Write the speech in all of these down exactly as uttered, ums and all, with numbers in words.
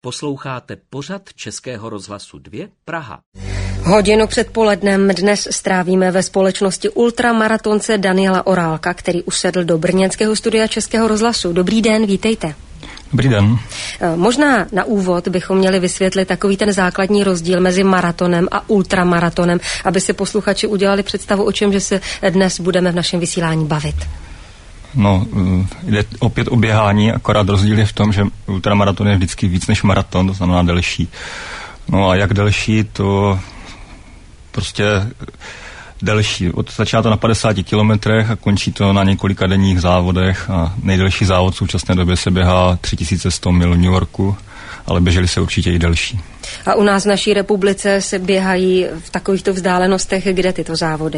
Posloucháte pořad Českého rozhlasu dva Praha. Hodinu před polednem dnes strávíme ve společnosti ultramaratonce Daniela Orálka, který usedl do brněnského studia Českého rozhlasu. Dobrý den, vítejte. Dobrý den. Možná na úvod bychom měli vysvětlit takový ten základní rozdíl mezi maratonem a ultramaratonem, aby si posluchači udělali představu, o čem že se dnes budeme v našem vysílání bavit. No, jde opět o běhání, akorát rozdíl je v tom, že ultramaraton je vždycky víc než maraton, to znamená delší. No a jak delší, to prostě delší. Od začíná to na padesáti kilometrech a končí to na několika denních závodech a nejdelší závod v současné době se běhá tři tisíce sto mil v New Yorku, ale běžely se určitě i delší. A u nás v naší republice se běhají v takovýchto vzdálenostech, kde tyto závody?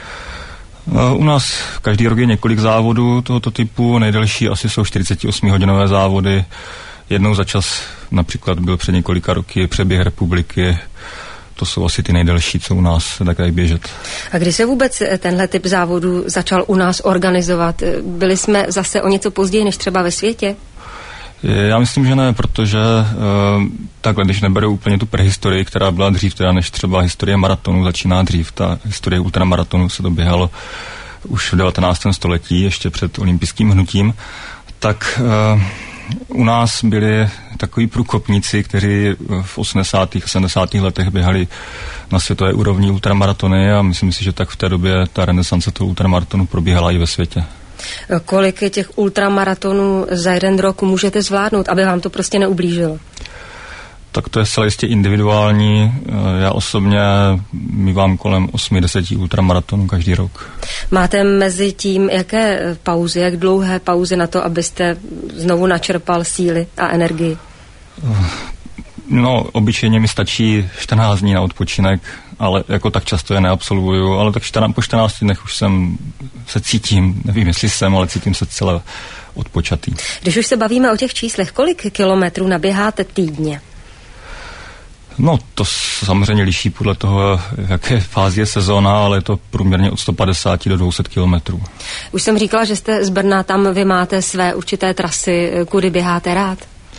U nás každý rok je několik závodů tohoto typu, nejdelší asi jsou čtyřicetiosmihodinové závody. Jednou za čas například byl před několika roky přeběh republiky. To jsou asi ty nejdelší, co u nás se tak dají běžet. A kdy se vůbec tenhle typ závodů začal u nás organizovat? Byli jsme zase o něco později než třeba ve světě? Já myslím, že ne, protože uh, takhle, když neberu úplně tu prehistorii, která byla dřív, teda než třeba historie maratonu začíná dřív, ta historie ultramaratonu se to běhalo už v devatenáctém století, ještě před olympijským hnutím, tak uh, u nás byli takoví průkopníci, kteří v osmdesátých a sedmdesátých letech běhali na světové úrovni ultramaratony a myslím si, že tak v té době ta renesance toho ultramaratonu probíhala i ve světě. Kolik těch ultramaratonů za jeden rok můžete zvládnout, aby vám to prostě neublížilo? Tak to je zcela jistě individuální. Já osobně mívám kolem osmi deseti ultramaratonů každý rok. Máte mezi tím jaké pauzy, jak dlouhé pauzy na to, abyste znovu načerpal síly a energii? No, obyčejně mi stačí čtrnáct dní na odpočinek, ale jako tak často je neabsolvuju, ale tak čtrnáct, po čtrnácti dnech už jsem se cítím, nevím, jestli jsem, ale cítím se celé odpočatý. Když už se bavíme o těch číslech, kolik kilometrů naběháte týdně? No, to samozřejmě liší podle toho, v jaké fázi je sezóna, ale je to průměrně od sto padesát do dvě stě kilometrů. Už jsem říkala, že jste z Brna, tam vy máte své určité trasy, kudy běháte rád?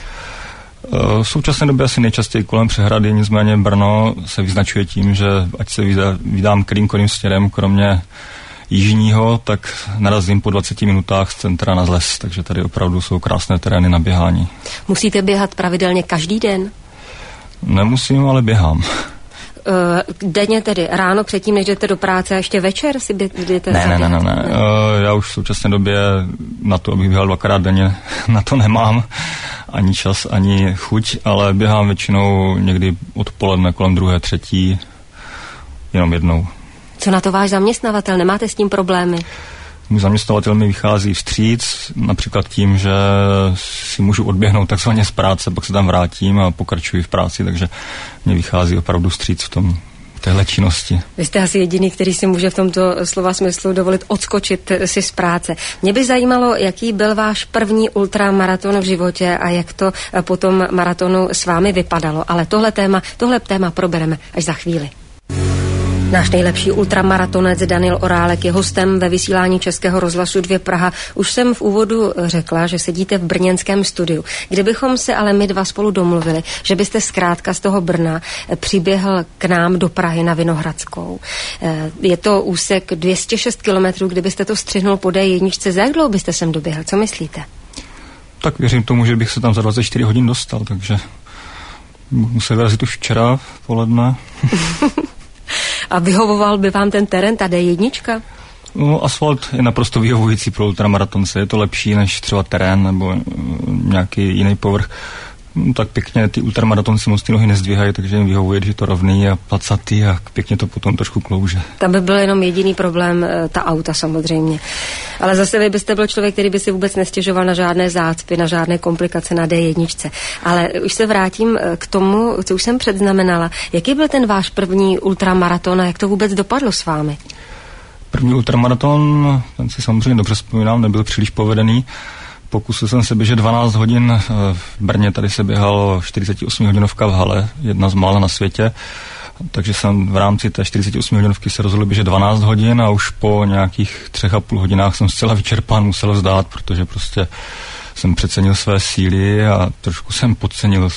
V současné době asi nejčastěji kolem přehrady, nicméně Brno se vyznačuje tím, že ať se vydám kterýmkoliv směrem, kromě jižního, tak narazím po dvaceti minutách z centra na les, takže tady opravdu jsou krásné terény na běhání. Musíte běhat pravidelně každý den? Nemusím, ale běhám. Uh, denně tedy, ráno předtím, než jdete do práce a ještě večer si jdete Ne, ne, ne, ne, ne. Uh, já už v současné době na to, abych běhal dvakrát denně, na to nemám ani čas, ani chuť, ale běhám většinou někdy odpoledne kolem druhé, třetí, jenom jednou. Co na to váš zaměstnavatel? Nemáte s tím problémy? Můj zaměstnavatel mi vychází vstříc, například tím, že si můžu odběhnout takzvaně z práce, pak se tam vrátím a pokračuji v práci, takže mě vychází opravdu vstříc v tom, v téhle činnosti. Vy jste asi jediný, který si může v tomto slova smyslu dovolit odskočit si z práce. Mě by zajímalo, jaký byl váš první ultramaraton v životě a jak to po tom maratonu s vámi vypadalo, ale tohle téma, tohle téma probereme až za chvíli. Náš nejlepší ultramaratonec Daniel Orálek je hostem ve vysílání Českého rozhlasu dva Praha. Už jsem v úvodu řekla, že sedíte v brněnském studiu. Kdybychom se ale my dva spolu domluvili, že byste zkrátka z toho Brna přiběhl k nám do Prahy na Vinohradskou. Je to úsek dvě stě šest kilometrů, kdybyste to střihnul po dé jedna, za jak dlouho byste sem doběhl? Co myslíte? Tak věřím tomu, že bych se tam za dvacet čtyři hodin dostal, takže musel vyrazit už včera v poledne. A vyhovoval by vám ten terén, ta dé jedna? No, asfalt je naprosto vyhovující pro ultramaratonce. Je to lepší než třeba terén nebo nějaký jiný povrch. No, tak pěkně ty ultramaratonci moc ty nohy nezdvíhají, takže jim vyhovuje, že je to rovný a placatý a pěkně to potom trošku klouže. Tam by byl jenom jediný problém, ta auta samozřejmě. Ale zase vy byste byl člověk, který by si vůbec nestěžoval na žádné zácpy, na žádné komplikace na dé jedna. Ale už se vrátím k tomu, co už jsem předznamenala. Jaký byl ten váš první ultramaraton a jak to vůbec dopadlo s vámi? První ultramaraton, ten si samozřejmě dobře vzpomínám, nebyl příliš povedený. Pokusil jsem se běžet dvanáct hodin v Brně, tady se běhalo čtyřicetiosmihodinovka v hale, jedna z mála na světě, takže jsem v rámci té čtyřicetiosmihodinovky se rozhodl běžet dvanáct hodin a už po nějakých třech a půl hodinách jsem zcela vyčerpán musel vzdát, protože prostě jsem přecenil své síly a trošku jsem podcenil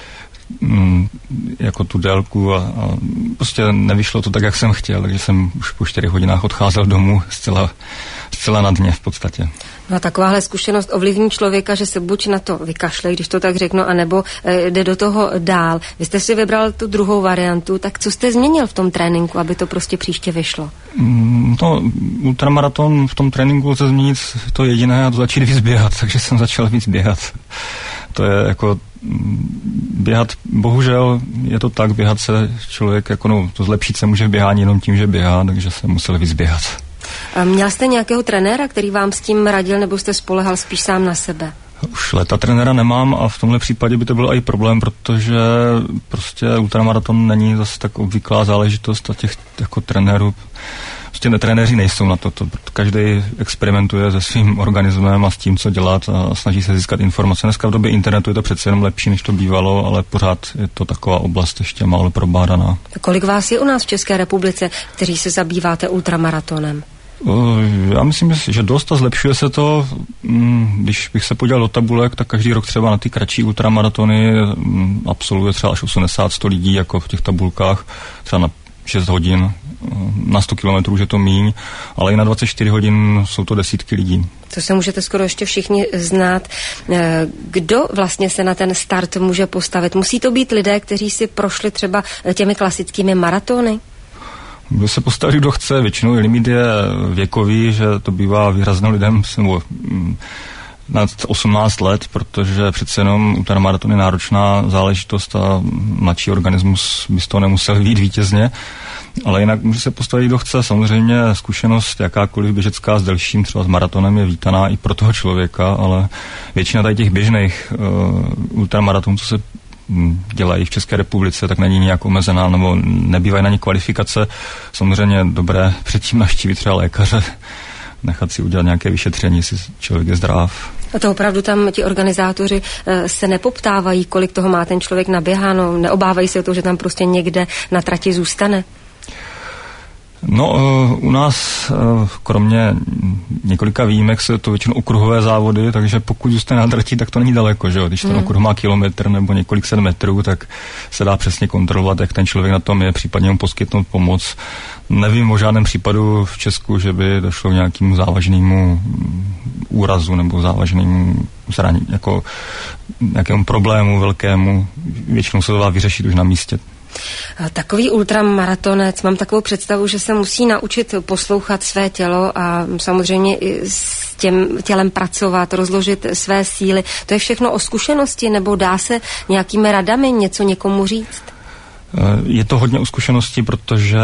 mm, jako tu délku a, a prostě nevyšlo to tak, jak jsem chtěl, takže jsem už po čtyřech hodinách odcházel domů zcela, zcela na dně v podstatě. No a takováhle zkušenost ovlivní člověka, že se buď na to vykašle, když to tak řeknu, anebo e, jde do toho dál. Vy jste si vybral tu druhou variantu, tak co jste změnil v tom tréninku, aby to prostě příště vyšlo? Mm, no, ultramaraton v tom tréninku lze změnit to jediné a to začít víc běhat, takže jsem začal víc běhat. To je jako běhat, bohužel je to tak, běhat se člověk, jako no, to zlepšit se může v běhání jenom tím, že běhá, takže jsem musel víc běhat. A měl jste nějakého trenéra, který vám s tím radil, nebo jste spolehal spíš sám na sebe? Už léta trenéra nemám a v tomhle případě by to byl i problém, protože prostě ultramaraton není zase tak obvyklá záležitost a těch jako trenérů, prostě trenéři nejsou na to, to. Každý experimentuje se svým organismem a s tím, co dělat a snaží se získat informace. Dneska v době internetu je to přece jenom lepší, než to bývalo, ale pořád je to taková oblast ještě málo probádaná. Kolik vás je u nás v České republice, kteří se zabýváte ultramaratonem? Já myslím, že dost a zlepšuje se to. Když bych se podíval do tabulek, tak každý rok třeba na ty kratší ultramaratony absolvuje třeba až osmdesát sto lidí, jako v těch tabulkách, třeba na šest hodin, na sto kilometrů už je to míň, ale i na dvacet čtyři hodin jsou to desítky lidí. To se můžete skoro ještě všichni znát. Kdo vlastně se na ten start může postavit? Musí to být lidé, kteří si prošli třeba těmi klasickými maratony? Kdo se postaví, kdo chce, většinou limit je věkový, že to bývá vyhrazeno lidem nebo nad osmnáct let, protože přece jenom ultramaraton je náročná záležitost a mladší organismus by z toho nemusel vyjít vítězně, ale jinak může se postavit, kdo chce. Samozřejmě zkušenost jakákoliv běžecká s delším, třeba s maratonem, je vítaná i pro toho člověka, ale většina tady těch běžných uh, ultramaratonů, co se dělají v České republice, tak není nějak omezená, nebo nebývají na ně kvalifikace. Samozřejmě dobré předtím navštívit třeba lékaře, nechat si udělat nějaké vyšetření, jestli člověk je zdrav. A to opravdu tam ti organizátoři se nepoptávají, kolik toho má ten člověk naběháno, neobávají se o to, že tam prostě někde na trati zůstane? No, uh, u nás, uh, kromě několika výjimek, se to většinou okruhové závody, takže pokud zůstane na trati, tak to není daleko, že jo? Když ten mm. okruh má kilometr nebo několik set metrů, tak se dá přesně kontrolovat, jak ten člověk na tom je, případně mu poskytnout pomoc. Nevím o žádném případu v Česku, že by došlo k nějakému závažnému úrazu nebo závažnému zranění, jako nějakému problému velkému. Většinou se to dá vyřešit už na místě. Takový ultramaratonec, mám takovou představu, že se musí naučit poslouchat své tělo a samozřejmě i s tím tělem pracovat, rozložit své síly. To je všechno o zkušenosti, nebo dá se nějakými radami něco někomu říct? Je to hodně o zkušenosti, protože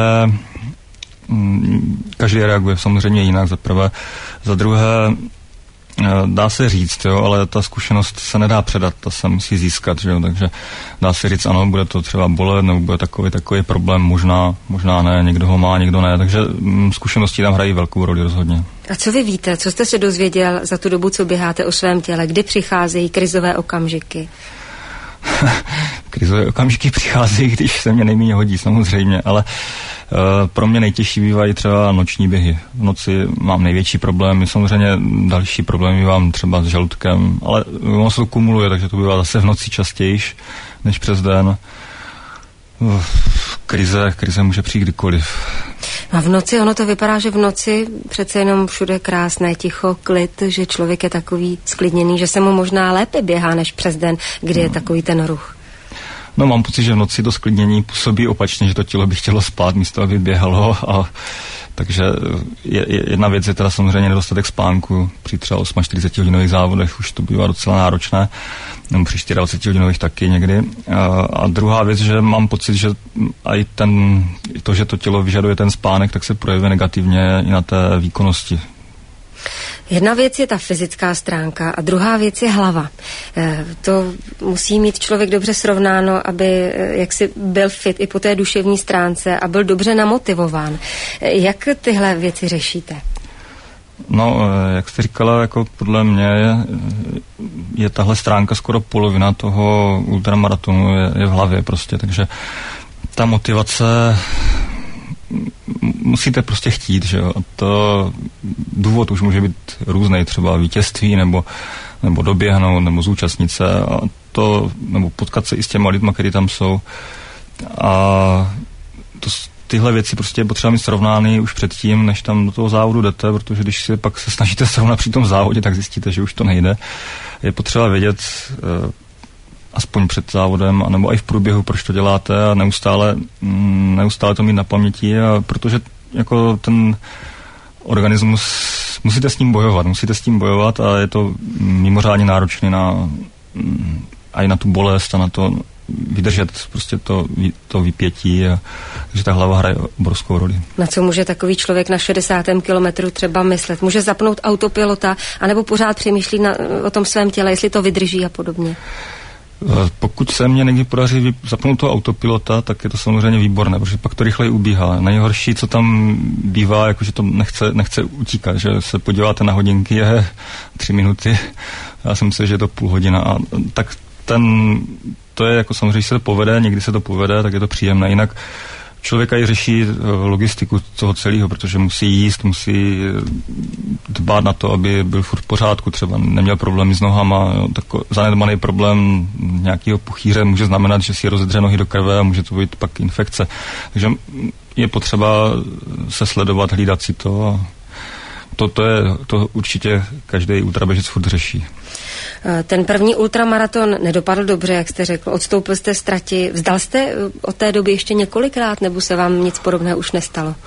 každý reaguje samozřejmě jinak, za prvé. Za druhé, dá se říct, jo, ale ta zkušenost se nedá předat, ta se musí získat, že jo, takže dá se říct, ano, bude to třeba bolet, nebo bude takový takový problém, možná, možná ne, někdo ho má, někdo ne, takže mm, zkušenosti tam hrají velkou roli rozhodně. A co vy víte, co jste se dozvěděl za tu dobu, co běháte o svém těle, kdy přicházejí krizové okamžiky? Krizové okamžiky přicházejí, když se mě nejméně hodí, samozřejmě, ale uh, pro mě nejtěžší bývají třeba noční běhy. V noci mám největší problémy, samozřejmě další problémy mám třeba s žaludkem, ale ono se to kumuluje, takže to bývá zase v noci častějiš než přes den. Uh, krize, krize může přijít kdykoliv. A v noci, ono to vypadá, že v noci přece jenom všude krásné, ticho, klid, že člověk je takový sklidněný, že se mu možná lépe běhá než přes den, kdy no. je takový ten ruch. No, mám pocit, že v noci to sklidnění působí opačně, že to tělo by chtělo spát, místo aby běhalo, a takže je, je, jedna věc je teda samozřejmě nedostatek spánku. Při třeba čtyřiceti osmi hodinových závodech už to bývá docela náročné, nebo při dvaceti hodinových taky někdy. A, a druhá věc, že mám pocit, že i ten, to, že to tělo vyžaduje ten spánek, tak se projevuje negativně i na té výkonnosti. Jedna věc je ta fyzická stránka a druhá věc je hlava. E, to musí mít člověk dobře srovnáno, aby e, jaksi byl fit i po té duševní stránce a byl dobře namotivován. E, jak tyhle věci řešíte? No, jak jste říkala, jako podle mě je, je tahle stránka skoro polovina toho ultramaratonu je, je v hlavě prostě, takže ta motivace musíte prostě chtít, že jo. A to důvod už může být různý, třeba vítězství nebo nebo doběhnout, nebo zúčastnit se a to, nebo potkat se i s těma lidma, kteří tam jsou. A to, tyhle věci prostě je potřeba mít srovnány už předtím, než tam do toho závodu jdete, protože když si pak se snažíte srovnat při tom závodě, tak zjistíte, že už to nejde. Je potřeba vědět eh, aspoň před závodem, anebo i v průběhu, proč to děláte a neustále, mm, neustále to mít na paměti, a protože jako ten organismus, musíte s tím bojovat, musíte s tím bojovat a je to mimořádně náročné na, a i na tu bolest a na to vydržet prostě to, to vypětí, a, takže ta hlava hraje obrovskou roli. Na co může takový člověk na šedesátém kilometru třeba myslet? Může zapnout autopilota, anebo pořád přemýšlí na, o tom svém těle, jestli to vydrží a podobně? Pokud se mně někdy podaří zapnout toho autopilota, tak je to samozřejmě výborné, protože pak to rychleji ubíhá. Nejhorší, co tam bývá, jakože to nechce, nechce utíkat, že se podíváte na hodinky, je tři minuty, já jsem myslel, že je to půl hodina. A tak ten, to je jako samozřejmě, když se to povede, někdy se to povede, tak je to příjemné. Jinak člověka i řeší logistiku toho celého, protože musí jíst, musí dbát na to, aby byl furt v pořádku, třeba neměl problémy s nohama. Jo, tak zanedbaný problém nějakého puchýře může znamenat, že si rozedře nohy do krve a může to být pak infekce. Takže je potřeba se sledovat, hlídat si to a to, to, je, to určitě každý ultraběžec furt řeší. Ten první ultramaraton nedopadl dobře, jak jste řekl. Odstoupil jste z trati. Vzdal jste od té doby ještě několikrát, nebo se vám nic podobného už nestalo?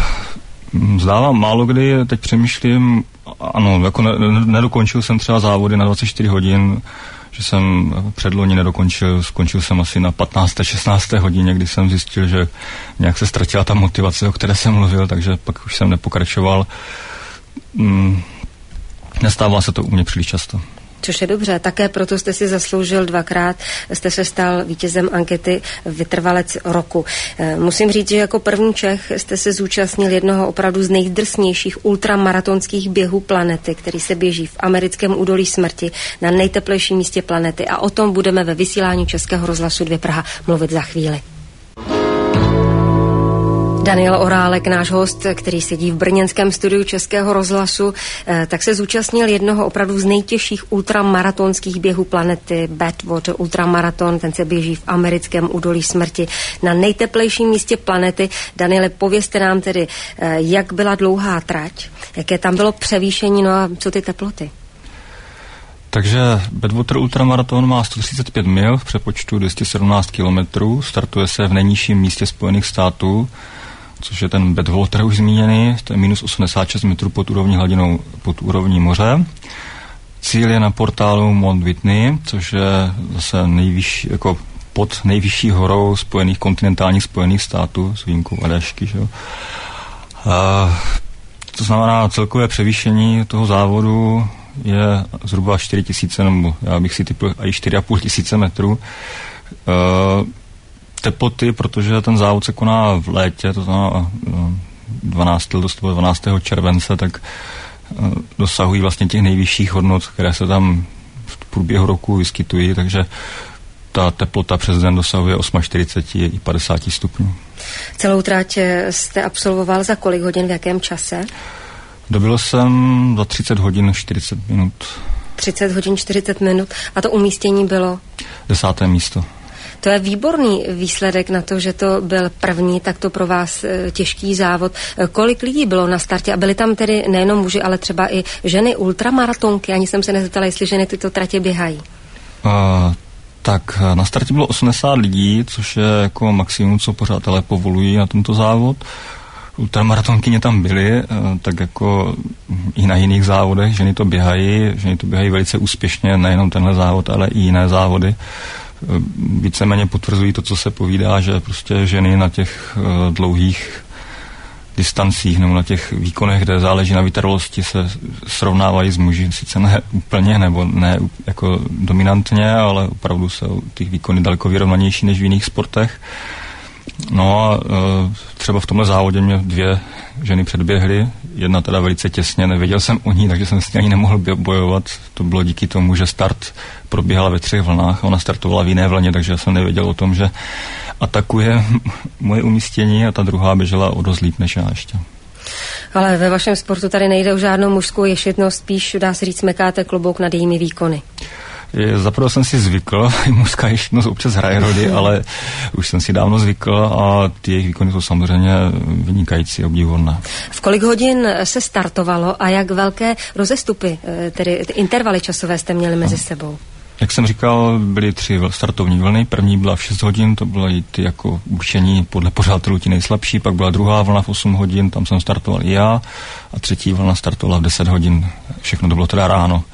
Vzdávám málo kdy, teď přemýšlím, ano, jako ne, nedokončil jsem třeba závody na dvacet čtyři hodin, že jsem předloni nedokončil, skončil jsem asi na patnácté šestnácté hodině, kdy jsem zjistil, že nějak se ztratila ta motivace, o které jsem mluvil, takže pak už jsem nepokračoval. Hmm, nestává se to u mě příliš často. Což je dobře, také proto jste si zasloužil dvakrát, jste se stal vítězem ankety Vytrvalec roku. Musím říct, že jako první Čech jste se zúčastnil jednoho opravdu z nejdrsnějších ultramaratonských běhů planety, který se běží v americkém údolí smrti na nejteplejším místě planety, a o tom budeme ve vysílání Českého rozhlasu dva Praha mluvit za chvíli. Daniel Orálek, náš host, který sedí v brněnském studiu Českého rozhlasu, tak se zúčastnil jednoho opravdu z nejtěžších ultramaratonských běhů planety, Badwater ultramaraton, ten se běží v americkém údolí smrti na nejteplejším místě planety. Daniele, povězte nám tedy, jak byla dlouhá trať, jaké tam bylo převýšení, no a co ty teploty? Takže Badwater ultramaraton má sto třicet pět mil v přepočtu dvě stě sedmnáct kilometrů, startuje se v nejnižším místě Spojených států, což je ten Badwater už zmíněný, to je minus osmdesát šest metrů pod úrovní hladinou, pod úrovní moře. Cíl je na portálu Mount Whitney, což je zase nejvyšší, jako pod nejvyšší horou spojených kontinentálních Spojených států, s výjimkou Aljašky, že jo. A to znamená, celkové převýšení toho závodu je zhruba čtyři tisíce, nebo já bych si typl i čtyři a půl tisíce metrů. Uh, teploty, protože ten závod se koná v létě, to znamená dvanáctého července, tak dosahují vlastně těch nejvyšších hodnot, které se tam v průběhu roku vyskytují, takže ta teplota přes den dosahuje čtyřicet osm i padesát stupňů. Celou trať jste absolvoval za kolik hodin, v jakém čase? Dobil jsem za třicet hodin čtyřicet minut. třicet hodin čtyřicet minut. A to umístění bylo? Desáté místo. To je výborný výsledek na to, že to byl první, tak to pro vás těžký závod. Kolik lidí bylo na startě? A byli tam tedy nejenom muži, ale třeba i ženy ultramaratonky? Ani jsem se nezeptala, jestli ženy tyto tratě běhají. Uh, tak na startě bylo osmdesát lidí, což je jako maximum, co pořadatelé povolují na tento závod. Ultramaratonkyně tam byly, tak jako i na jiných závodech. Ženy to běhají, ženy to běhají velice úspěšně, nejenom tenhle závod, ale i jiné závody. Víceméně potvrzují to, co se povídá, že prostě ženy na těch uh, dlouhých distancích nebo na těch výkonech, kde záleží na vytrvalosti, se srovnávají s muži, sice ne úplně nebo ne jako dominantně, ale opravdu jsou ty výkony daleko vyrovnanější než v jiných sportech. No a uh, třeba v tomhle závodě mě dvě ženy předběhly, jedna teda velice těsně, nevěděl jsem o ní, takže jsem s ní ani nemohl bojovat. To bylo díky tomu, že start probíhala ve třech vlnách a ona startovala v jiné vlně, takže já jsem nevěděl o tom, že atakuje moje umístění, a ta druhá běžela o dost líp než já ještě. Ale ve vašem sportu tady nejde o žádnou mužskou ješitnost, spíš dá se říct mekáte klobouk nad jejími výkony. Zaprvé jsem si zvykl, mužská ješitnost občas hraje roli, ale už jsem si dávno zvykl a ty jejich výkony jsou samozřejmě vynikající, obdivuhodné. V kolik hodin se startovalo a jak velké rozestupy, tedy ty intervaly časové jste měli mezi sebou? Jak jsem říkal, byly tři startovní vlny. První byla v šest hodin, to bylo i ty jako určení podle pořadatelů ti nejslabší, pak byla druhá vlna v osm hodin, tam jsem startoval i já a třetí vlna startovala v deset hodin. Všechno to bylo teda ráno.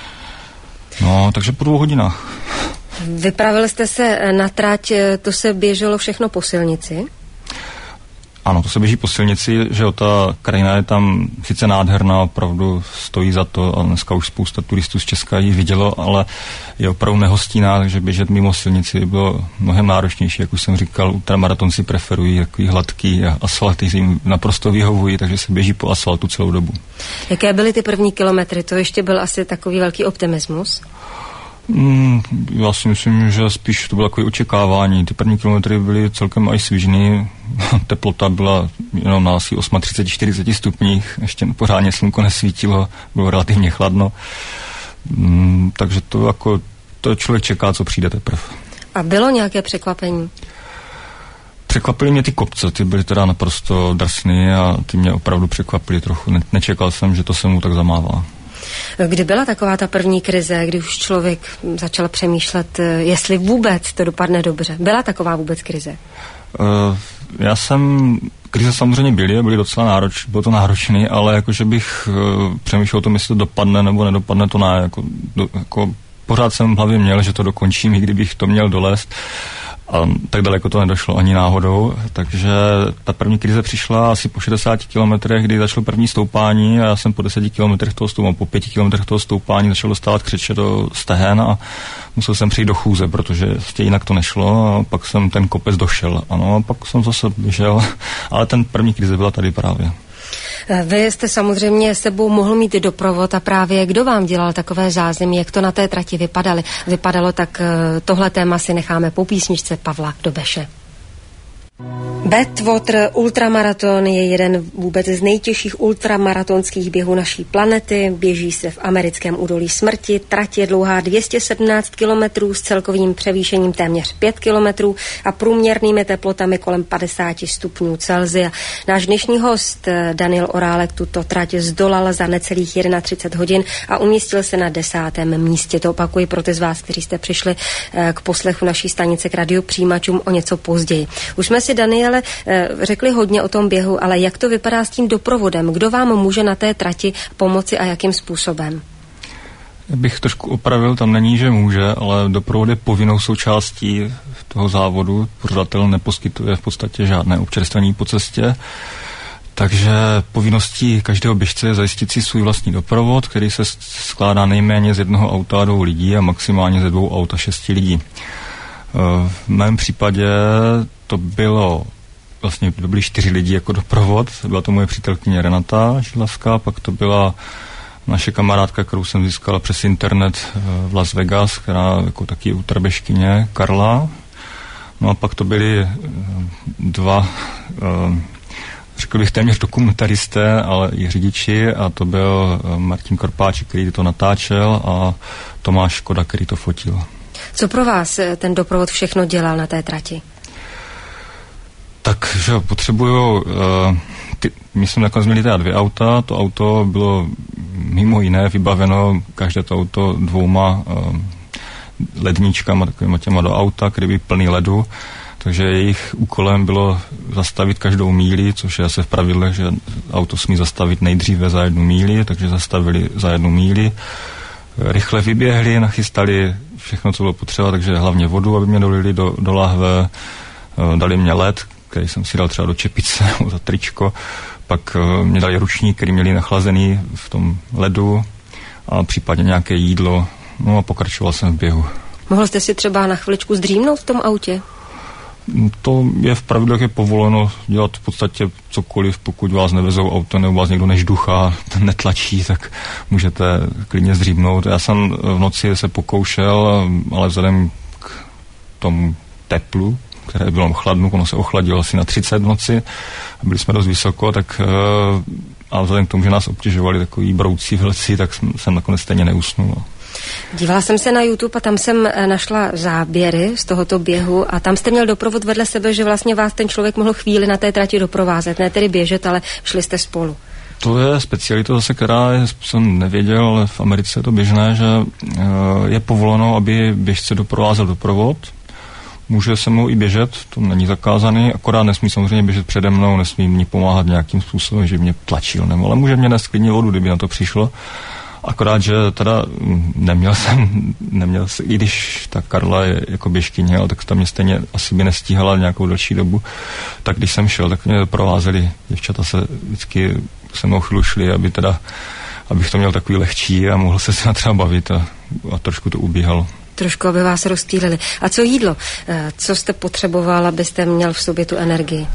No, takže po dvou hodinách. Vypravil jste se na trať, to se běželo všechno po silnici? Ano, to se běží po silnici, že ta krajina je tam sice nádherná, opravdu stojí za to a dneska už spousta turistů z Česka ji vidělo, ale je opravdu nehostinná, takže běžet mimo silnici bylo mnohem náročnější, jak už jsem říkal, ultramaratonci preferují takový hladký asfalt, který jim naprosto vyhovují, takže se běží po asfaltu celou dobu. Jaké byly ty první kilometry? To ještě byl asi takový velký optimismus? Mm, já si myslím, že spíš to bylo takové očekávání. Ty první kilometry byly celkem aj svížný. Teplota byla jenom na asi třicet osm čtyřicet stupních. Ještě pořádně slunko nesvítilo, bylo relativně chladno. Mm, takže to jako to člověk čeká, co přijde teprve. A bylo nějaké překvapení? Překvapily mě ty kopce, ty byly teda naprosto drsný a ty mě opravdu překvapily trochu. Ne- nečekal jsem, že to se mu tak zamává. Kdy byla taková ta první krize, kdy už člověk začal přemýšlet, jestli vůbec to dopadne dobře? Byla taková vůbec krize? Uh, já jsem, krize samozřejmě byly, byly docela náročné, bylo to náročné, ale jakože bych uh, přemýšlel o tom, jestli to dopadne nebo nedopadne, to ne. Jako, do, jako, pořád jsem v hlavě měl, že to dokončím, i kdybych to měl dolézt. A tak daleko to nedošlo ani náhodou, takže ta první krize přišla asi po šedesáti kilometrech, kdy začalo první stoupání a já jsem po deseti kilometrech toho stoupání, po pěti kilometrech toho stoupání začal dostávat křeče do stehen a musel jsem přijít do chůze, protože jinak to nešlo a pak jsem ten kopec došel. Ano, a pak jsem zase běžel, ale ten první krize byla tady právě. Vy jste samozřejmě s sebou mohl mít i doprovod a právě kdo vám dělal takové zázemí, jak to na té trati vypadalo? Vypadalo, tak tohle téma si necháme po písničce Pavla Dobeše. Badwater ultramaraton je jeden vůbec z nejtěžších ultramaratonských běhů naší planety. Běží se v americkém údolí smrti. Trať je dlouhá dvě stě sedmnáct kilometrů s celkovým převýšením téměř pět kilometrů a průměrnými teplotami kolem padesát stupňů Celsia. Náš dnešní host Daniel Orálek tuto trať zdolal za necelých třicet jedna hodin a umístil se na desátém místě. To opakuji pro ty z vás, kteří jste přišli k poslechu naší stanice k radiopřijímačům o něco později. Už jsme si, Daniele, řekli hodně o tom běhu, ale jak to vypadá s tím doprovodem? Kdo vám může na té trati pomoci a jakým způsobem? Já bych trošku opravil, tam není, že může, ale doprovod je povinnou součástí toho závodu. Pořadatel neposkytuje v podstatě žádné občerstvení po cestě, takže povinností každého běžce je zajistit si svůj vlastní doprovod, který se skládá nejméně z jednoho auta a dvou lidí a maximálně ze dvou aut a šesti lidí. V mém případě to bylo vlastně to byli čtyři lidi jako doprovod. Byla to moje přítelkyně Renata Židlavská, pak to byla naše kamarádka, kterou jsem získala přes internet v Las Vegas, která jako taky ultraběžkyně, Karla. No a pak to byli dva, řekl bych téměř dokumentaristé, ale i řidiči, a to byl Martin Korpáček, který to natáčel, a Tomáš Škoda, který to fotil. Co pro vás ten doprovod všechno dělal na té trati? Takže potřebuju, uh, ty, my jsme nakonec měli teda dvě auta, to auto bylo mimo jiné vybaveno, každé to auto dvouma uh, ledničkama, takovýma těma do auta, který byl plný ledu, takže jejich úkolem bylo zastavit každou míli, což je asi v pravidlech, že auto smí zastavit nejdříve za jednu míli, takže zastavili za jednu míli, rychle vyběhli, nachystali všechno, co bylo potřeba, takže hlavně vodu, aby mě dolili do, do lahve, uh, dali mě led, který jsem si dal třeba do čepice za tričko, pak uh, mě dali ručník, který měli nachlazený v tom ledu a případně nějaké jídlo, no a pokračoval jsem v běhu. Mohl jste si třeba na chviličku zdřímnout v tom autě? To je v pravidlech je povoleno dělat v podstatě cokoliv, pokud vás nevezou auto nebo vás někdo nežduchá, netlačí, tak můžete klidně zdřímnout. Já jsem v noci se pokoušel, ale vzhledem k tomu teplu, které bylo chladno, ono se ochladilo asi na třicet v noci, byli jsme dost vysoko, tak uh, a vzhledem k tomu, že nás obtěžovali takový broucí vlci, tak jsem, jsem nakonec stejně neusnul. Dívala jsem se na YouTube a tam jsem našla záběry z tohoto běhu a tam jste měl doprovod vedle sebe, že vlastně vás ten člověk mohl chvíli na té trati doprovázet, ne tedy běžet, ale šli jste spolu. To je specialita zase, která je, jsem nevěděl, ale v Americe je to běžné, že je povoleno, aby běžce doprovázel doprovod. Může se mnou i běžet, to není zakázaný, akorát nesmí samozřejmě běžet přede mnou, nesmí mi pomáhat nějakým způsobem, že mě tlačil, nebo, ale může mě nést klidně vodu, kdyby na to přišlo. Akorát, že teda neměl jsem, neměl jsem, i když ta Karla je jako běžkyně, tak ta mě stejně asi by nestíhala nějakou delší dobu, tak když jsem šel, tak mě doprovázeli, děvčata se vždycky se mnou chlušli, aby teda, abych to měl takový lehčí a mohl se s nimi třeba bavit a, a trošku to ubíhalo. Trošku, aby vás rozptýlili. A co jídlo? Co jste potřeboval, abyste měl v sobě tu energii?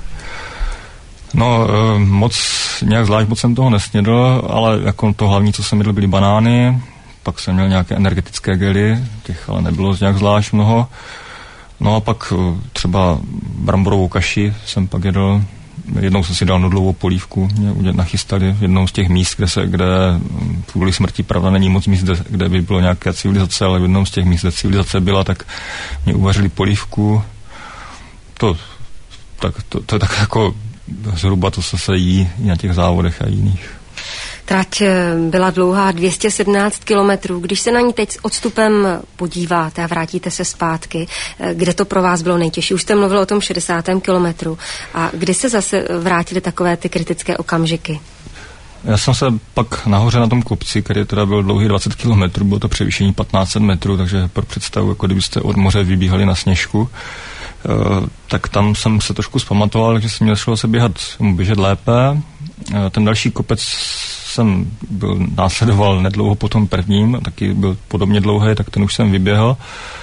No, moc, nějak zvlášť moc jsem toho nesnědl, ale jako to hlavní, co jsem jedl, byly banány, pak jsem měl nějaké energetické gely, těch ale nebylo nějak zvlášť mnoho. No a pak třeba bramborovou kaši jsem pak jedl, jednou jsem si dal nudlovou polívku, mě nachystali v jednou z těch míst, kde se, kde kvůli smrti, pravda, není moc míst, kde by bylo nějaké civilizace, ale v jednom z těch míst, kde civilizace byla, tak mě uvařili polívku. To, tak, to, to je tak jako zhruba to, co se jí na těch závodech a jiných. Trať byla dlouhá dvě stě sedmnáct kilometrů. Když se na ní teď s odstupem podíváte a vrátíte se zpátky, kde to pro vás bylo nejtěžší? Už jste mluvil o tom šedesátém kilometru. A kdy se zase vrátily takové ty kritické okamžiky? Já jsem se pak nahoře na tom kopci, který teda byl dlouhý dvacet kilometrů, bylo to převýšení patnáct set metrů, takže pro představu, jako kdybyste od moře vybíhali na sněžku, tak tam jsem se trošku zpamatoval, že jsem měl šlo se běhat, běžet lépe. Ten další kopec jsem byl, následoval nedlouho po tom prvním, taky byl podobně dlouhý, tak ten už jsem vyběhl.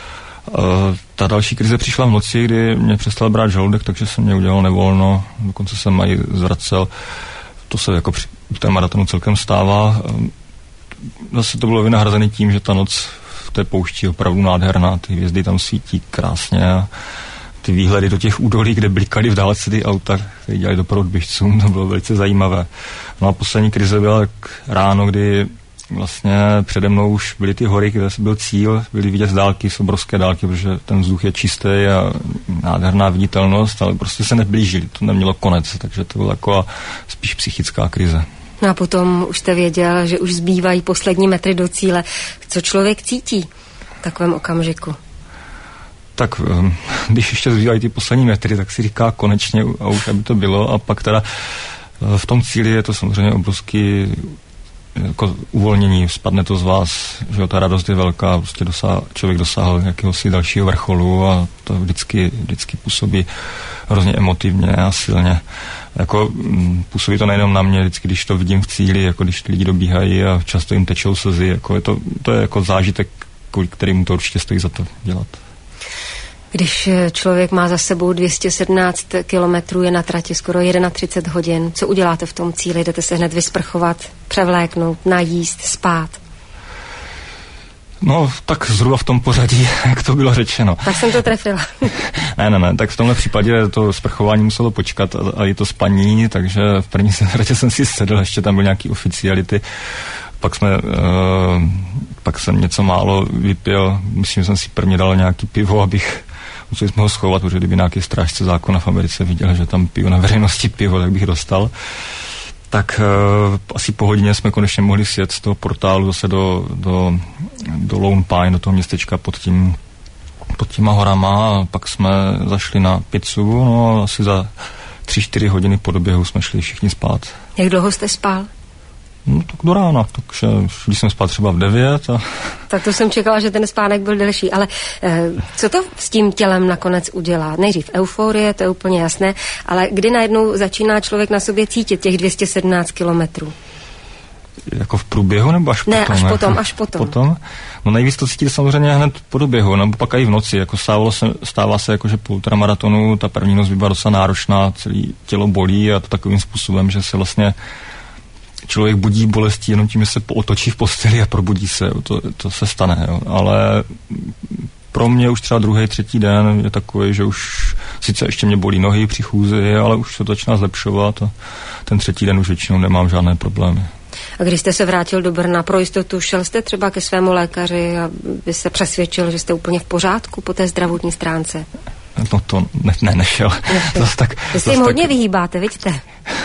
Ta další krize přišla v noci, kdy mě přestal brát žaludek, takže jsem mě udělal nevolno, dokonce jsem i zvracel. To se jako při té maratonu celkem stává. Zase to bylo vynahrazené tím, že ta noc v té poušti je opravdu nádherná, ty hvězdy tam svítí krásně a ty výhledy do těch údolí, kde blikaly v dálce ty auta, které dělali doprovod běžcům, to bylo velice zajímavé. No a poslední krize byla ráno, kdy vlastně přede mnou už byly ty hory, kde byl cíl, byly vidět z dálky, z obrovské dálky, protože ten vzduch je čistý a nádherná viditelnost, ale prostě se neblížili, to nemělo konec, takže to byla jako spíš psychická krize. No a potom už jste věděl, že už zbývají poslední metry do cíle. Co člověk cítí v takovém okamžiku? Tak když ještě zbývají ty poslední metry, tak si říká konečně a už aby to bylo a pak teda v tom cíli je to samozřejmě obrovský jako uvolnění, spadne to z vás, že ta radost je velká, prostě dosáhl, člověk dosáhl jakéhosi dalšího vrcholu a to vždycky, vždycky působí hrozně emotivně a silně. Jako působí to nejenom na mě, vždycky, když to vidím v cíli, jako když ty lidi dobíhají a často jim tečou slzy, jako je to, to je jako zážitek, kvůli kterému to určitě stojí za to dělat. Když člověk má za sebou dvě stě sedmnáct kilometrů, je na trati skoro třicet jedna hodin, co uděláte v tom cíli? Jdete se hned vysprchovat, převléknout, najíst, spát? No, tak zhruba v tom pořadí, jak to bylo řečeno. Tak jsem to trefila. ne, ne, ne, tak v tomhle případě to sprchování muselo počkat a, a i to spaní, takže v první řadě jsem si sedl, ještě tam byl nějaký oficiality. Pak jsme, uh, pak jsem něco málo vypil, myslím, že jsem si prvně dal nějaký pivo, abych museli jsme ho schovat, protože kdyby nějaký strážce zákona v Americe viděl, že tam piju na veřejnosti pivo, tak bych dostal. Tak uh, asi po hodině jsme konečně mohli sjet z toho portálu zase do, do, do Lone Pine, do toho městečka pod tím, pod těma horama a pak jsme zašli na pizzu, no asi za tři čtyři hodiny po doběhu jsme šli všichni spát. Jak dlouho jste spal? No tak do rána, takže šli jsme spát třeba v devět. A... Tak to jsem čekala, že ten spánek byl delší, ale eh, co to s tím tělem nakonec udělá? Nejdřív euforie, to je úplně jasné, ale kdy najednou začíná člověk na sobě cítit těch dvě stě sedmnáct kilometrů? Jako v průběhu nebo až ne, potom? Ne, až ne? potom, až potom. potom. No nejvíc to cítíte samozřejmě hned po doběhu, nebo pak i v noci. Jako stávalo se, stává se jako, že po ultramaratonu ta první noc byla docela náročná, celé tělo bolí a to takovým způsobem, že se vlastně člověk budí bolestí jenom tím, že se otočí v posteli a probudí se. To, to se stane, jo. Ale pro mě už třeba druhý, třetí den je takový, že už sice ještě mě bolí nohy při chůzi, ale už se to začíná zlepšovat a ten třetí den už většinou nemám žádné problémy. A když jste se vrátil do Brna pro jistotu, šel jste třeba ke svému lékaři, aby se přesvědčil, že jste úplně v pořádku po té zdravotní stránce? No to ne, ne nešel. Zas tak, Vy se jim hodně tak... vyhýbáte, vidíte?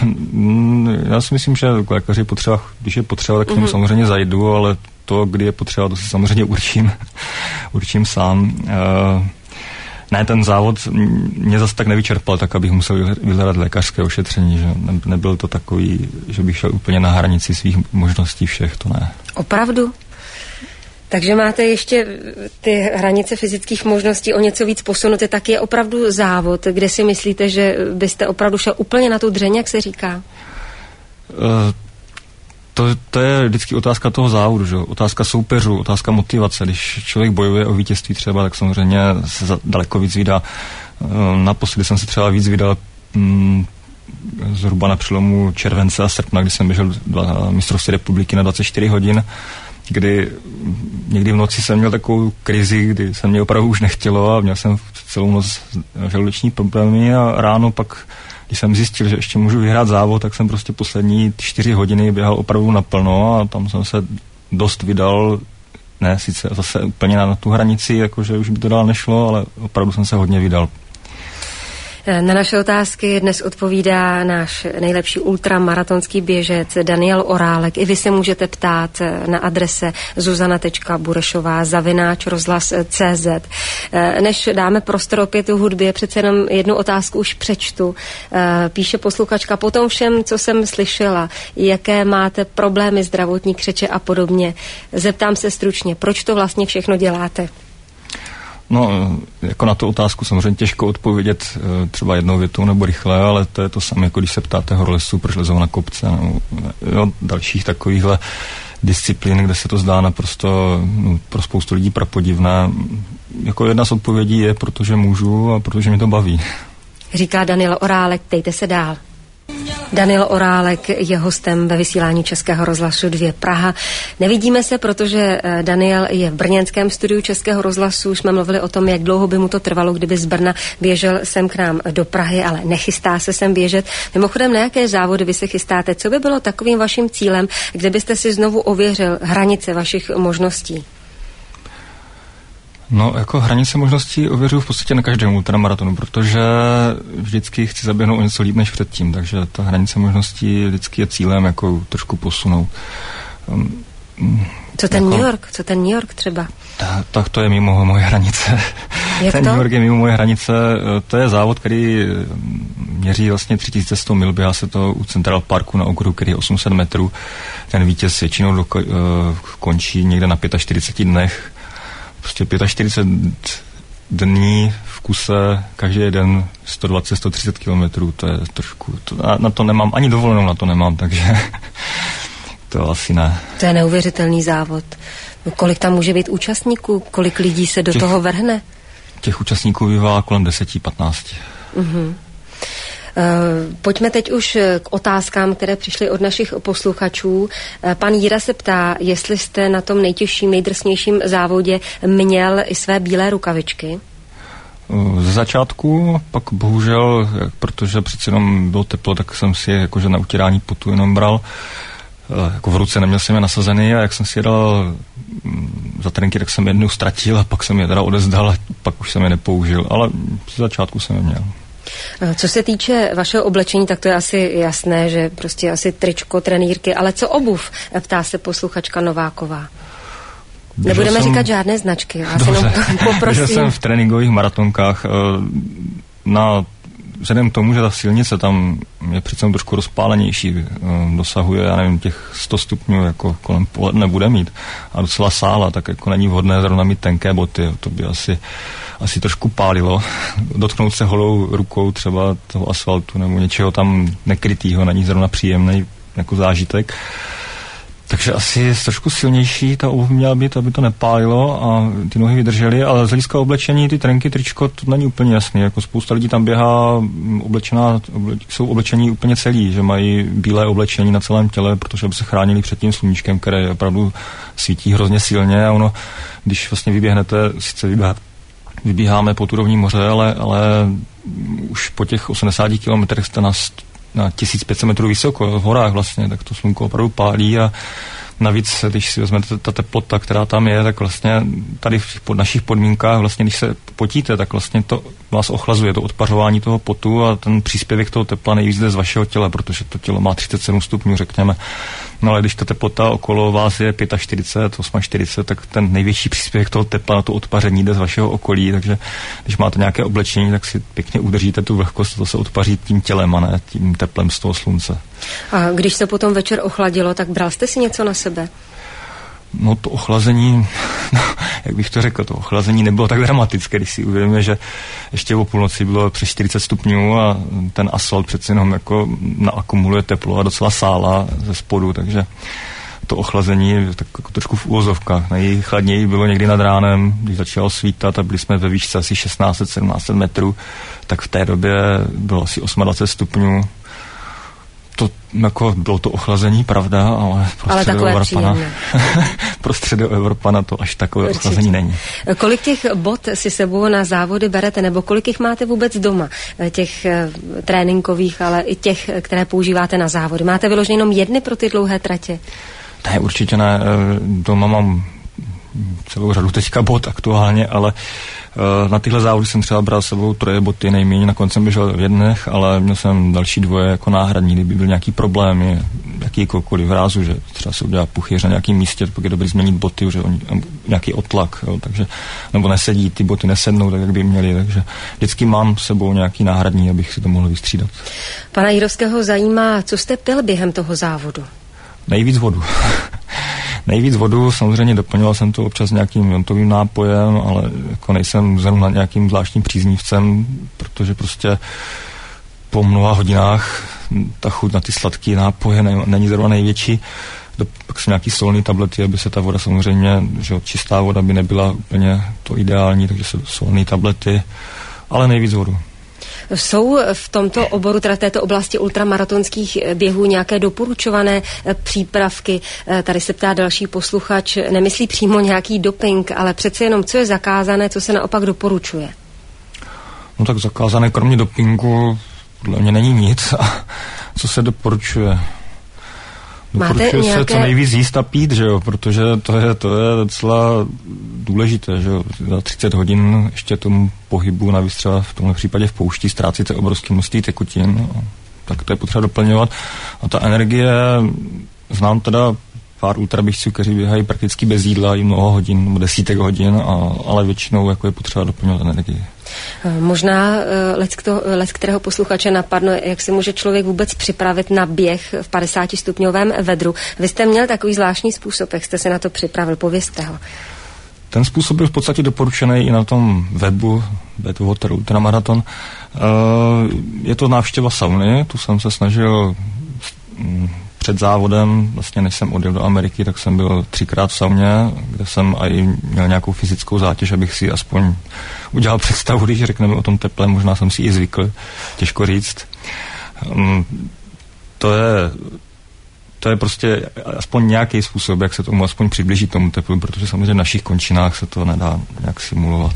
Já si myslím, že lékaři potřeba, když je potřeba, tak k němu mm-hmm. samozřejmě zajdu, ale to, kdy je potřeba, to si samozřejmě určím, určím sám. Uh, ne, ten závod mě zase tak nevyčerpal, tak abych musel vyhledat lékařské ošetření, že ne, nebyl to takový, že bych šel úplně na hranici svých možností všech, to ne. Opravdu? Takže máte ještě ty hranice fyzických možností o něco víc posunuté, tak je opravdu závod, kde si myslíte, že byste opravdu šel úplně na tu dřeň, jak se říká? Uh, to, to je vždycky otázka toho závodu, že? Otázka soupeřů, otázka motivace. Když člověk bojuje o vítězství třeba, tak samozřejmě se daleko víc vydá. Uh, naposledy jsem se třeba víc vydal um, zhruba na přelomu července a srpna, kdy jsem běžel mistrovství republiky na dvacet čtyři hodin, kdy někdy v noci jsem měl takovou krizi, kdy se mě opravdu už nechtělo a měl jsem celou noc žaludeční problémy a ráno pak, když jsem zjistil, že ještě můžu vyhrát závod, tak jsem prostě poslední čtyři hodiny běhal opravdu naplno a tam jsem se dost vydal, ne sice zase úplně na, na tu hranici, jakože už by to dál nešlo, ale opravdu jsem se hodně vydal. Na naše otázky dnes odpovídá náš nejlepší ultramaratonský běžec Daniel Orálek. I vy se můžete ptát na adrese zuzana tečka burešová zavináč rozhlas tečka cé zet. Než dáme prostor opět u hudbě, přece jenom jednu otázku už přečtu. Píše posluchačka, po tom všem, co jsem slyšela, jaké máte problémy zdravotní, křeče a podobně. Zeptám se stručně, proč to vlastně všechno děláte? No, jako na tu otázku samozřejmě těžko odpovědět třeba jednou větou nebo rychle, ale to je to samé, jako když se ptáte horolesu, proč lezou na kopce, nebo jo, dalších takovýchhle disciplín, kde se to zdá naprosto no, pro spoustu lidí prapodivné. Jako jedna z odpovědí je, protože můžu a protože mě to baví. Říká Daniel Orálek, dejte se dál. Daniel Orálek je hostem ve vysílání Českého rozhlasu dva Praha. Nevidíme se, protože Daniel je v brněnském studiu Českého rozhlasu. Už jsme mluvili o tom, jak dlouho by mu to trvalo, kdyby z Brna běžel sem k nám do Prahy, ale nechystá se sem běžet. Mimochodem, na jaké závody vy se chystáte? Co by bylo takovým vaším cílem, kdybyste si znovu ověřil hranice vašich možností? No, jako hranice možností ověřuju v podstatě na každém ultramaratonu, protože vždycky chci zaběhnout o něco líp než předtím, takže ta hranice možností vždycky je cílem jako trošku posunout. Um, co ten jako, New York? Co ten New York třeba? Ta, tak to je mimo moje hranice. Jak ten to? New York je mimo moje hranice, to je závod, který měří vlastně tři tisíce sto mil, běhá se to u Central Parku na okruhu, který je osm set metrů. Ten vítěz většinou do, uh, končí někde na čtyřiceti pěti dnech. Prostě čtyřicet pět dní v kuse, každý den sto dvacet až sto třicet kilometrů, to je trošku, to, na to nemám, ani dovolenou na to nemám, takže to asi ne. To je neuvěřitelný závod. No, kolik tam může být účastníků? Kolik lidí se do těch, toho vrhne? Těch účastníků bývá kolem deset patnáct. Mhm. Uh, pojďme teď už k otázkám, které přišly od našich posluchačů. Uh, pan Jíra se ptá, jestli jste na tom nejtěžším, nejdrsnějším závodě měl i své bílé rukavičky. Uh, ze začátku, pak bohužel, protože přece jenom bylo teplo, tak jsem si jakože na utírání potu jenom bral. Uh, jako v ruce neměl jsem je nasazený a jak jsem si je dal za trenky, tak jsem jednou ztratil a pak jsem je teda odezdal a pak už jsem je nepoužil, ale ze začátku jsem je měl. Co se týče vašeho oblečení, tak to je asi jasné, že prostě asi tričko, trenýrky, ale co obuv, ptá se posluchačka Nováková. Běžel Nebudeme jsem... říkat žádné značky, já si jenom poprosím. Běžel jsem v tréninkových maratonkách na vzhledem k tomu, že ta silnice tam je přece trošku rozpálenější, dosahuje, já nevím, těch sto stupňů, jako kolem poledne bude mít a docela sála, tak jako není vhodné zrovna mít tenké boty, to by asi, asi trošku pálilo. Dotknout se holou rukou třeba toho asfaltu nebo něčeho tam nekrytýho, není zrovna příjemný jako zážitek. Takže asi trošku silnější ta obuv měla být, aby to nepálilo a ty nohy vydržely, ale z hlediska oblečení, ty trenky, tričko, to není úplně jasný. Jako spousta lidí tam běhá oblečená, oble, jsou oblečení úplně celý, že mají bílé oblečení na celém těle, protože by se chránili před tím sluníčkem, které opravdu svítí hrozně silně a ono, když vlastně vyběhnete, sice vyběhat, vybíháme pod úrovní moře, ale, ale už po těch osmdesáti kilometrech jste na, na tisíc pět set metrů vysoko, v horách vlastně, tak to slunko opravdu pálí a navíc, když si vezmete ta teplota, která tam je, tak vlastně tady v pod našich podmínkách, vlastně když se potíte, tak vlastně to vás ochlazuje, to odpařování toho potu a ten příspěvek toho tepla nejvíc jde z vašeho těla, protože to tělo má třicet sedm stupňů, řekněme. No ale když ta teplota okolo vás je čtyřicet pět, čtyřicet osm, tak ten největší příspěvek toho tepla na to odpaření jde z vašeho okolí, takže když máte nějaké oblečení, tak si pěkně udržíte tu vlhkost, to se odpaří tím tělem a ne tím teplem z toho slunce. A když se potom večer ochladilo, tak bral jste si něco na sebe? No to ochlazení, no, jak bych to řekl, to ochlazení nebylo tak dramatické, když si uvědomíme, že ještě o půlnoci bylo přes čtyřicet stupňů a ten asfalt přeci jenom jako naakumuluje teplo a docela sála ze spodu, takže to ochlazení je tak jako trošku v úvozovkách. Nejchladněji bylo někdy nad ránem, když začalo svítat a byli jsme ve výšce asi šestnáct set sedmnáct set metrů, tak v té době bylo asi dvacet osm stupňů. To jako bylo to ochlazení, pravda, ale pro ale středoevropana, pro středoevropana to až takové Určitě. Ochlazení není. Kolik těch bot si sebou na závody berete, nebo kolik jich máte vůbec doma? Těch tréninkových, ale i těch, které používáte na závody. Máte vyloženě jenom jedny pro ty dlouhé tratě? Ne, určitě ne. Doma mám celou řadu teďka bot aktuálně, ale na tyhle závody jsem třeba bral s sebou troje boty nejméně, nakonec jsem běžel v jednech, ale měl jsem další dvoje jako náhradní, kdyby byl nějaký problém, jakýkoliv rázu, že třeba se udělá puchyř na nějakém místě, pak je dobrý změnit boty, že oni, nějaký otlak, jo, takže, nebo nesedí, ty boty nesednou tak, jak by měly, takže vždycky mám s sebou nějaký náhradní, abych si to mohl vystřídat. Pana Jirovského zajímá, co jste pil během toho závodu? Nejvíc vodu. Nejvíc vodu, samozřejmě doplňoval jsem to občas nějakým jontovým nápojem, ale jako nejsem zrovna nějakým zvláštním příznivcem, protože prostě po mnoha hodinách ta chuť na ty sladké nápoje ne, není zrovna největší. Pak jsou nějaký solné tablety, aby se ta voda samozřejmě, že čistá voda by nebyla úplně to ideální, takže jsou solné tablety, ale nejvíc vodu. Jsou v tomto oboru, teda této oblasti ultramaratonských běhů nějaké doporučované přípravky? Tady se ptá další posluchač, nemyslí přímo nějaký doping, ale přece jenom, co je zakázané, co se naopak doporučuje? No tak zakázané kromě dopingu podle mě není nic. A co se doporučuje? Doporučuje nějaké... se co nejvíc jíst a pít, že jo, protože to je, to je docela důležité, že jo, za třicet hodin ještě tomu pohybu, navíc třeba v tomhle případě v poušti ztrácíte obrovské množství tekutin, no, tak to je potřeba doplňovat. A ta energie, znám teda pár ultraběžců, kteří běhají prakticky bez jídla i mnoho hodin, nebo desítek hodin, a, ale většinou jako je potřeba doplňovat energii. Možná let, kterého posluchače napadne, jak se může člověk vůbec připravit na běh v padesátistupňovém vedru. Vy jste měl takový zvláštní způsob, jak jste se na to připravil, povězte ho. Ten způsob byl v podstatě doporučený i na tom webu Badwater Ultramarathon. Je to návštěva sauny, tu jsem se snažil před závodem, vlastně než jsem odjel do Ameriky, tak jsem byl třikrát v sauně, kde jsem i měl nějakou fyzickou zátěž, abych si aspoň udělal představu, když řekneme o tom teple, možná jsem si i zvykl, těžko říct. Um, to je to je prostě aspoň nějaký způsob, jak se tomu aspoň přiblížit tomu teplu, protože samozřejmě v našich končinách se to nedá nějak simulovat.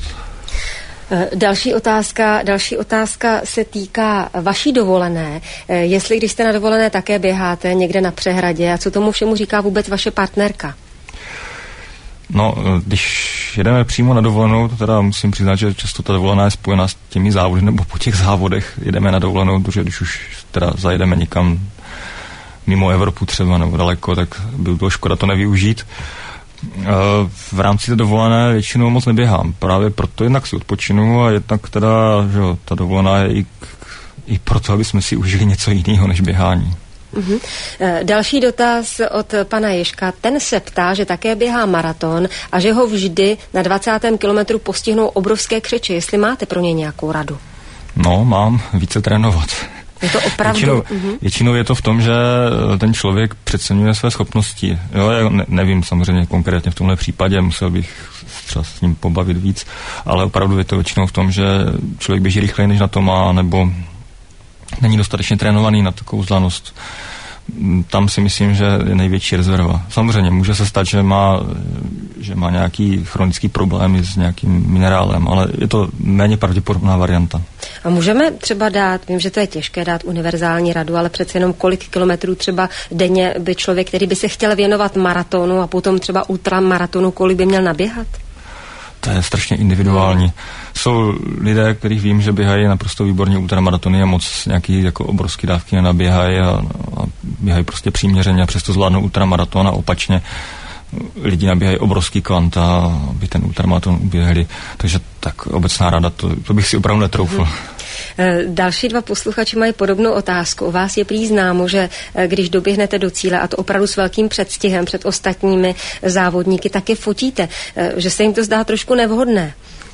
Další otázka, další otázka se týká vaší dovolené. Jestli když jste na dovolené také běháte někde na přehradě, a co tomu všemu říká vůbec vaše partnerka? No, když jedeme přímo na dovolenou, to teda musím přiznat, že často ta dovolená je spojená s těmi závody, nebo po těch závodech jedeme na dovolenou, protože když už teda zajedeme někam mimo Evropu třeba nebo daleko, tak by bylo škoda to nevyužít. V rámci té dovolené většinou moc neběhám. Právě proto jednak si odpočinu a jednak teda, že jo, ta dovolená je i, k, i proto, aby jsme si užili něco jiného než běhání. Uh-huh. Další dotaz od pana Ježka. Ten se ptá, že také běhá maraton a že ho vždy na dvacátém kilometru postihnou obrovské křeče. Jestli máte pro ně nějakou radu? No, mám více trénovat. Je to opravdu? Většinou, uh-huh. většinou je to v tom, že ten člověk přeceňuje své schopnosti. Jo, já ne, nevím samozřejmě konkrétně v tomhle případě, musel bych třeba s ním pobavit víc, ale opravdu je to většinou v tom, že člověk běží rychleji, než na to má, nebo není dostatečně trénovaný na takovou vzdálenost. tam si myslím, že je největší rezerva. Samozřejmě může se stát, že má, že má nějaký chronický problém s nějakým minerálem, ale je to méně pravděpodobná varianta. A můžeme třeba dát, vím, že to je těžké dát univerzální radu, ale přece jenom kolik kilometrů třeba denně by člověk, který by se chtěl věnovat maratonu a potom třeba ultramaratonu, kolik by měl naběhat? To je strašně individuální. Jsou lidé, kterých vím, že běhají naprosto výborně ultramaratony a moc nějaký jako obrovský dávky nenaběhají a, a běhají prostě příměřeně a přesto zvládnou ultramaraton a opačně lidi nabíhají obrovský kvanta, aby ten ultramaraton uběhli. Takže tak obecná rada, to, to bych si opravdu netroufl. Hmm. Další dva posluchači mají podobnou otázku. O vás je prý známo, že když doběhnete do cíle, a to opravdu s velkým předstihem před ostatními závodníky, taky fotíte, že se jim to zdá trošku nevhodné.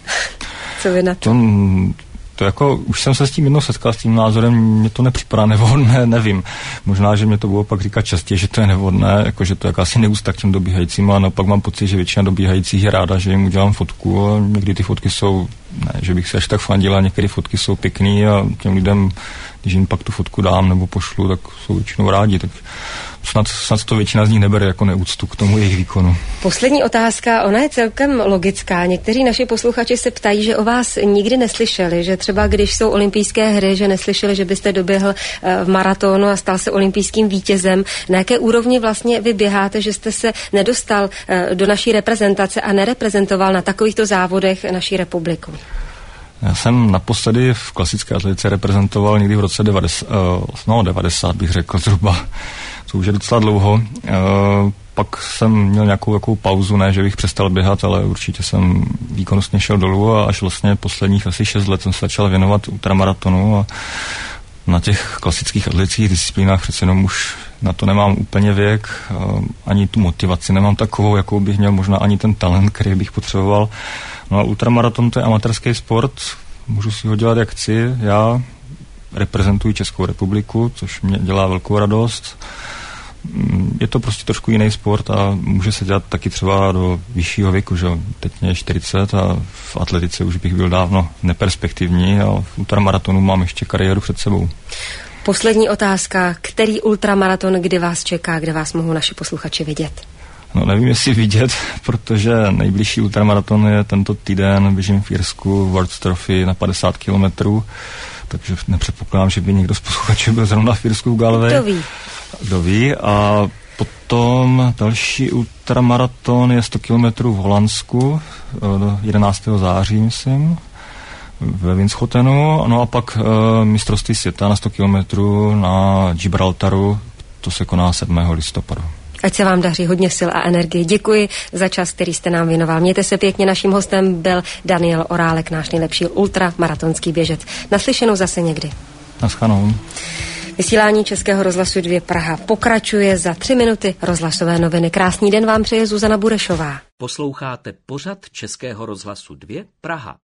Co vy na to? To, to jako, už jsem se s tím jednou setkal, s tím názorem, mně to nepřipadá nevhodné, nevím. Možná, že mě to bylo pak říkat častěji, že to je nevhodné, jako, že to je jakási neúcta k těm dobíhajícím, a naopak mám pocit, že většina dobíhajících je ráda, že jim udělám fotku a někdy ty fotky jsou, ne, že bych se až tak fandil, a některé fotky jsou pěkný a těm lidem, když jim pak tu fotku dám nebo pošlu, tak jsou většinou rádi, tak snad, snad to většina z nich nebere jako neúctu k tomu jejich výkonu. Poslední otázka, ona je celkem logická. Někteří naši posluchači se ptají, že o vás nikdy neslyšeli, že třeba když jsou olympijské hry, že neslyšeli, že byste doběhl v maratonu a stal se olympijským vítězem. Na jaké úrovni vlastně vy běháte, že jste se nedostal do naší reprezentace a nereprezentoval na takovýchto závodech naší republiku? Já jsem naposledy v klasické atletice reprezentoval někdy v roce devadesát, no devadesát bych řekl zhruba, to už je docela dlouho. Pak jsem měl nějakou jakou pauzu, ne, že bych přestal běhat, ale určitě jsem výkonnostně šel dolů a až vlastně posledních asi šest let jsem se začal věnovat ultramaratonu a na těch klasických atletických disciplínách přece jenom už na to nemám úplně věk, ani tu motivaci nemám takovou, jakou bych měl, možná ani ten talent, který bych potřeboval. No a ultramaraton to je amatérský sport, můžu si ho dělat jak chci, já reprezentuji Českou republiku, což mě dělá velkou radost. Je to prostě trošku jiný sport a může se dělat taky třeba do vyššího věku, že teď mě je čtyřicet a v atletice už bych byl dávno neperspektivní a v ultramaratonu mám ještě kariéru před sebou. Poslední otázka, který ultramaraton kdy vás čeká, kde vás mohou naši posluchači vidět? No nevím, jestli vidět, protože nejbližší ultramaraton je tento týden, běžím v Irsku World Trophy na padesát kilometrů, takže nepředpokládám, že by někdo z posluchačů byl zrovna v Irsku v Galway. Kdo ví? Kdo ví. A potom další ultramaraton je sto kilometrů v Holandsku, jedenáctého září, myslím, ve Winschotenu. No a pak uh, mistrovství světa na sto kilometrů na Gibraltaru, to se koná sedmého listopadu. Ať se vám daří, hodně sil a energie. Děkuji za čas, který jste nám věnoval. Mějte se pěkně, naším hostem byl Daniel Orálek, náš nejlepší ultramaratonský běžec. Naslyšenou zase někdy. Naschledanou. Vysílání Českého rozhlasu dva Praha pokračuje za tři minuty rozhlasové noviny. Krásný den vám přeje Zuzana Burešová. Posloucháte pořad Českého rozhlasu dva Praha.